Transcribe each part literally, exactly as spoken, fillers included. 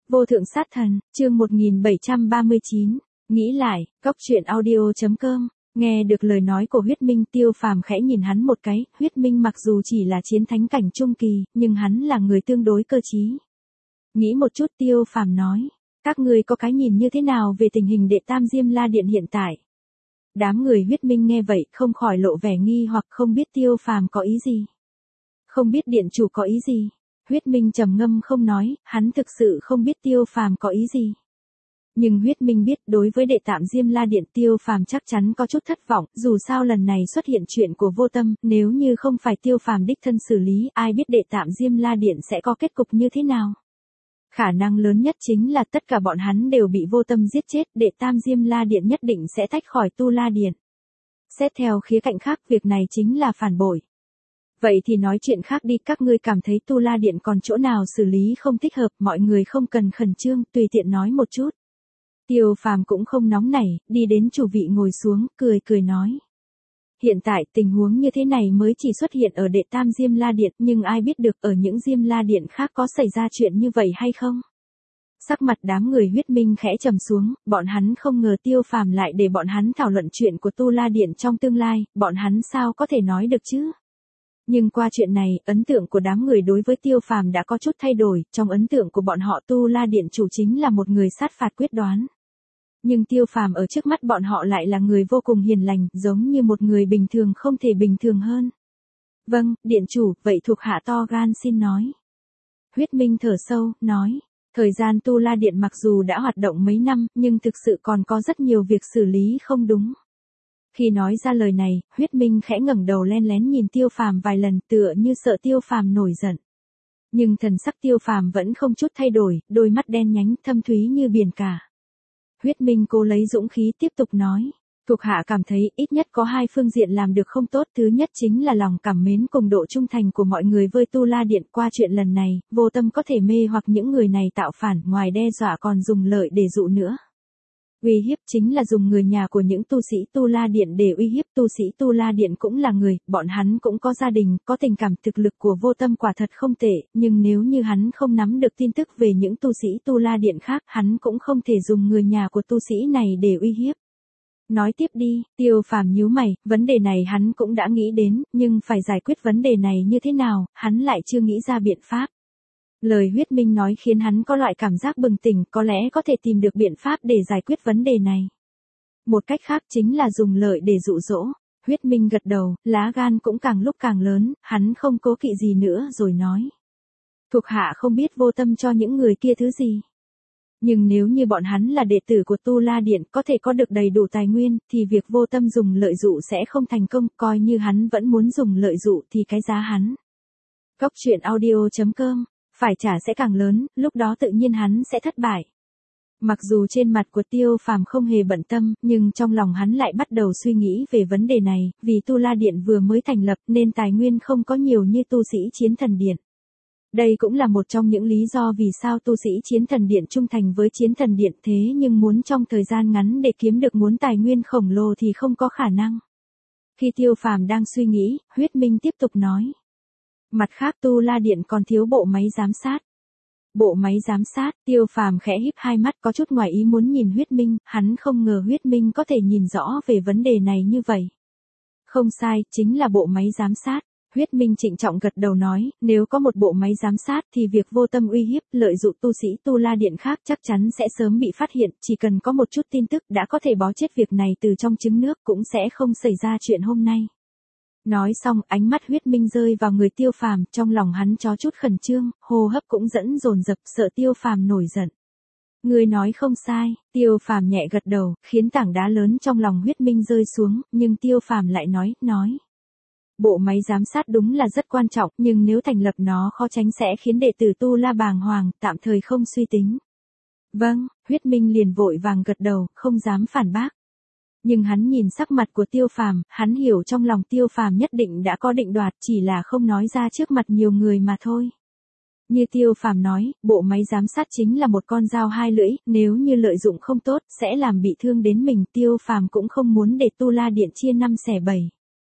Vô thượng sát thần, chương một nghìn bảy trăm ba mươi chín, nghĩ lại, góc truyện audio.com, nghe được lời nói của Huyết Minh, Tiêu Phàm khẽ nhìn hắn một cái, Huyết Minh mặc dù chỉ là chiến thánh cảnh trung kỳ, nhưng hắn là người tương đối cơ trí. Nghĩ một chút, Tiêu Phàm nói, các ngươi có cái nhìn như thế nào về tình hình đệ Tam Diêm La Điện hiện tại? Đám người Huyết Minh nghe vậy, không khỏi lộ vẻ nghi hoặc không biết Tiêu Phàm có ý gì. Không biết điện chủ có ý gì? Huyết Minh trầm ngâm không nói, hắn thực sự không biết Tiêu Phàm có ý gì. Nhưng Huyết Minh biết đối với đệ Tạm Diêm La Điện, Tiêu Phàm chắc chắn có chút thất vọng, dù sao lần này xuất hiện chuyện của Vô Tâm, nếu như không phải Tiêu Phàm đích thân xử lý, ai biết đệ Tạm Diêm La Điện sẽ có kết cục như thế nào. Khả năng lớn nhất chính là tất cả bọn hắn đều bị Vô Tâm giết chết, đệ Tam Diêm La Điện nhất định sẽ tách khỏi Tu La Điện. Xét theo khía cạnh khác, việc này chính là phản bội. Vậy thì nói chuyện khác đi, các ngươi cảm thấy Tu La Điện còn chỗ nào xử lý không thích hợp, mọi người không cần khẩn trương, tùy tiện nói một chút. Tiêu Phàm cũng không nóng nảy, đi đến chủ vị ngồi xuống, cười cười nói. Hiện tại tình huống như thế này mới chỉ xuất hiện ở đệ Tam Diêm La Điện, nhưng ai biết được ở những Diêm La Điện khác có xảy ra chuyện như vậy hay không? Sắc mặt đám người Huyết Minh khẽ trầm xuống, bọn hắn không ngờ Tiêu Phàm lại để bọn hắn thảo luận chuyện của Tu La Điện trong tương lai, bọn hắn sao có thể nói được chứ? Nhưng qua chuyện này, ấn tượng của đám người đối với Tiêu Phàm đã có chút thay đổi, trong ấn tượng của bọn họ Tu La Điện chủ chính là một người sát phạt quyết đoán. Nhưng Tiêu Phàm ở trước mắt bọn họ lại là người vô cùng hiền lành, giống như một người bình thường không thể bình thường hơn. Vâng, điện chủ, vậy thuộc hạ to gan xin nói. Huyết Minh thở sâu, nói, thời gian Tu La Điện mặc dù đã hoạt động mấy năm, nhưng thực sự còn có rất nhiều việc xử lý không đúng. Khi nói ra lời này, Huyết Minh khẽ ngẩng đầu len lén nhìn Tiêu Phàm vài lần, tựa như sợ Tiêu Phàm nổi giận. Nhưng thần sắc Tiêu Phàm vẫn không chút thay đổi, đôi mắt đen nhánh thâm thúy như biển cả. Huyết Minh cố lấy dũng khí tiếp tục nói, thuộc hạ cảm thấy ít nhất có hai phương diện làm được không tốt, thứ nhất chính là lòng cảm mến cùng độ trung thành của mọi người với Tu La Điện. Qua chuyện lần này, Vô Tâm có thể mê hoặc những người này tạo phản, ngoài đe dọa còn dùng lợi để dụ nữa. Uy hiếp chính là dùng người nhà của những tu sĩ Tu La Điện để uy hiếp. Tu sĩ Tu La Điện cũng là người, bọn hắn cũng có gia đình, có tình cảm. Thực lực của Vô Tâm quả thật không tệ, nhưng nếu như hắn không nắm được tin tức về những tu sĩ Tu La Điện khác, hắn cũng không thể dùng người nhà của tu sĩ này để uy hiếp. Nói tiếp đi, Tiêu Phàm nhíu mày, vấn đề này hắn cũng đã nghĩ đến, nhưng phải giải quyết vấn đề này như thế nào, hắn lại chưa nghĩ ra biện pháp. Lời Huyết Minh nói khiến hắn có loại cảm giác bừng tỉnh, có lẽ có thể tìm được biện pháp để giải quyết vấn đề này. Một cách khác chính là dùng lợi để dụ dỗ. Huyết Minh gật đầu, lá gan cũng càng lúc càng lớn, hắn không cố kỵ gì nữa rồi nói. Thuộc hạ không biết Vô Tâm cho những người kia thứ gì. Nhưng nếu như bọn hắn là đệ tử của Tu La Điện, có thể có được đầy đủ tài nguyên, thì việc Vô Tâm dùng lợi dụ sẽ không thành công, coi như hắn vẫn muốn dùng lợi dụ thì cái giá hắn. Góc truyện audio.com phải trả sẽ càng lớn, lúc đó tự nhiên hắn sẽ thất bại. Mặc dù trên mặt của Tiêu Phàm không hề bận tâm, nhưng trong lòng hắn lại bắt đầu suy nghĩ về vấn đề này, vì Tu La Điện vừa mới thành lập nên tài nguyên không có nhiều như tu sĩ Chiến Thần Điện. Đây cũng là một trong những lý do vì sao tu sĩ Chiến Thần Điện trung thành với Chiến Thần Điện, thế nhưng muốn trong thời gian ngắn để kiếm được nguồn tài nguyên khổng lồ thì không có khả năng. Khi Tiêu Phàm đang suy nghĩ, Huyết Minh tiếp tục nói. Mặt khác Tu La Điện còn thiếu bộ máy giám sát. Bộ máy giám sát, Tiêu Phàm khẽ híp hai mắt có chút ngoài ý muốn nhìn Huyết Minh, hắn không ngờ Huyết Minh có thể nhìn rõ về vấn đề này như vậy. Không sai, chính là bộ máy giám sát. Huyết Minh trịnh trọng gật đầu nói, nếu có một bộ máy giám sát thì việc Vô Tâm uy hiếp, lợi dụng tu sĩ Tu La Điện khác chắc chắn sẽ sớm bị phát hiện, chỉ cần có một chút tin tức đã có thể bó chết việc này từ trong trứng nước, cũng sẽ không xảy ra chuyện hôm nay. Nói xong, ánh mắt Huyết Minh rơi vào người Tiêu Phàm, trong lòng hắn có chút khẩn trương, hô hấp cũng dẫn dồn dập, sợ Tiêu Phàm nổi giận. Người nói không sai, Tiêu Phàm nhẹ gật đầu, khiến tảng đá lớn trong lòng Huyết Minh rơi xuống, nhưng Tiêu Phàm lại nói, nói. Bộ máy giám sát đúng là rất quan trọng, nhưng nếu thành lập nó khó tránh sẽ khiến đệ tử Tu La bàng hoàng, tạm thời không suy tính. Vâng, Huyết Minh liền vội vàng gật đầu, không dám phản bác. Nhưng hắn nhìn sắc mặt của Tiêu Phàm, hắn hiểu trong lòng Tiêu Phàm nhất định đã có định đoạt, chỉ là không nói ra trước mặt nhiều người mà thôi. Như Tiêu Phàm nói, bộ máy giám sát chính là một con dao hai lưỡi, nếu như lợi dụng không tốt, sẽ làm bị thương đến mình. Tiêu Phàm cũng không muốn để Tu La Điện chia năm xẻ bảy.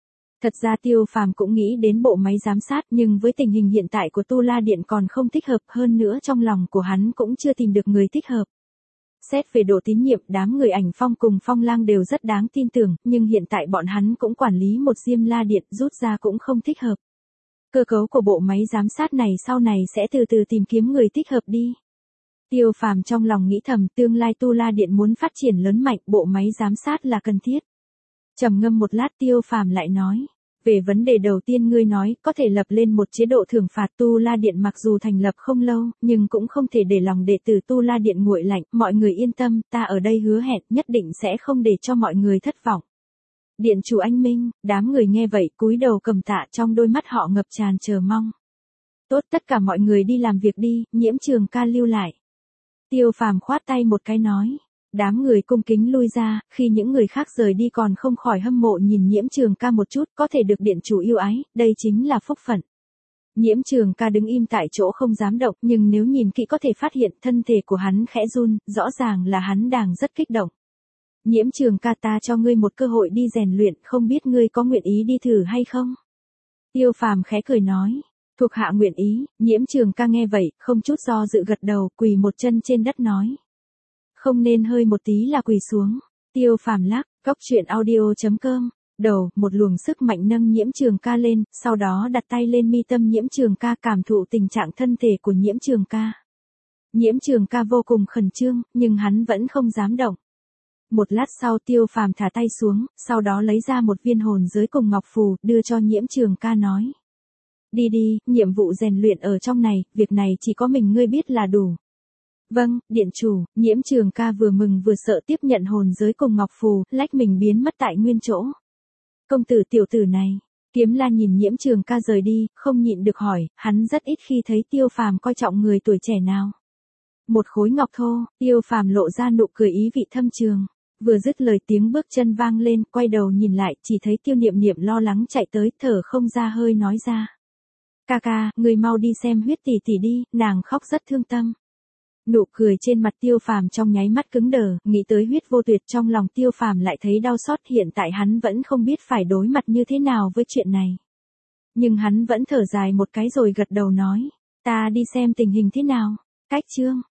Thật ra Tiêu Phàm cũng nghĩ đến bộ máy giám sát, nhưng với tình hình hiện tại của Tu La Điện còn không thích hợp, hơn nữa trong lòng của hắn cũng chưa tìm được người thích hợp. Xét về độ tín nhiệm, đám người Ảnh Phong cùng Phong Lang đều rất đáng tin tưởng, nhưng hiện tại bọn hắn cũng quản lý một Diêm La Điện, rút ra cũng không thích hợp. Cơ cấu của bộ máy giám sát này sau này sẽ từ từ tìm kiếm người thích hợp đi. Tiêu Phàm trong lòng nghĩ thầm, tương lai Tu La Điện muốn phát triển lớn mạnh, bộ máy giám sát là cần thiết. Trầm ngâm một lát, Tiêu Phàm lại nói, về vấn đề đầu tiên ngươi nói, có thể lập lên một chế độ thưởng phạt. Tu La Điện mặc dù thành lập không lâu, nhưng cũng không thể để lòng đệ tử Tu La Điện nguội lạnh, mọi người yên tâm, ta ở đây hứa hẹn, nhất định sẽ không để cho mọi người thất vọng. Điện chủ anh minh, đám người nghe vậy, cúi đầu cầm tạ, trong đôi mắt họ ngập tràn chờ mong. Tốt, tất cả mọi người đi làm việc đi, Nhiễm Trường Ca lưu lại. Tiêu Phàm khoát tay một cái nói. Đám người cung kính lui ra, khi những người khác rời đi còn không khỏi hâm mộ nhìn Nhiễm Trường Ca một chút, có thể được điện chủ yêu ái, đây chính là phúc phận. Nhiễm Trường Ca đứng im tại chỗ không dám động, nhưng nếu nhìn kỹ có thể phát hiện thân thể của hắn khẽ run, rõ ràng là hắn đang rất kích động. Nhiễm Trường Ca, ta cho ngươi một cơ hội đi rèn luyện, không biết ngươi có nguyện ý đi thử hay không? Tiêu Phàm khẽ cười nói, thuộc hạ nguyện ý. Nhiễm Trường Ca nghe vậy, không chút do dự gật đầu, quỳ một chân trên đất nói. Không nên hơi một tí là quỳ xuống. Tiêu Phàm lắc, cốc truyện audio chấm com. Đầu, một luồng sức mạnh nâng Nhiễm Trường Ca lên, sau đó đặt tay lên mi tâm Nhiễm Trường Ca, cảm thụ tình trạng thân thể của Nhiễm Trường Ca. Nhiễm Trường Ca vô cùng khẩn trương, nhưng hắn vẫn không dám động. Một lát sau Tiêu Phàm thả tay xuống, sau đó lấy ra một viên hồn giới cùng ngọc phù, đưa cho Nhiễm Trường Ca nói. Đi đi, nhiệm vụ rèn luyện ở trong này, việc này chỉ có mình ngươi biết là đủ. Vâng, điện chủ. Nhiễm Trường Ca vừa mừng vừa sợ tiếp nhận hồn giới cùng ngọc phù, lách mình biến mất tại nguyên chỗ. Công tử tiểu tử này. Kiếm La nhìn Nhiễm Trường Ca rời đi, không nhịn được hỏi, hắn rất ít khi thấy Tiêu Phàm coi trọng người tuổi trẻ nào. Một khối ngọc thô. Tiêu Phàm lộ ra nụ cười ý vị thâm trường. Vừa dứt lời tiếng bước chân vang lên, quay đầu nhìn lại, chỉ thấy Tiêu Niệm Niệm lo lắng chạy tới, thở không ra hơi nói ra. Ca ca, người mau đi xem Huyết tỷ tỷ đi, nàng khóc rất thương tâm. Nụ cười trên mặt Tiêu Phàm trong nháy mắt cứng đờ, nghĩ tới Huyết Vô Tuyệt trong lòng Tiêu Phàm lại thấy đau xót, hiện tại hắn vẫn không biết phải đối mặt như thế nào với chuyện này. Nhưng hắn vẫn thở dài một cái rồi gật đầu nói, ta đi xem tình hình thế nào. Cách chương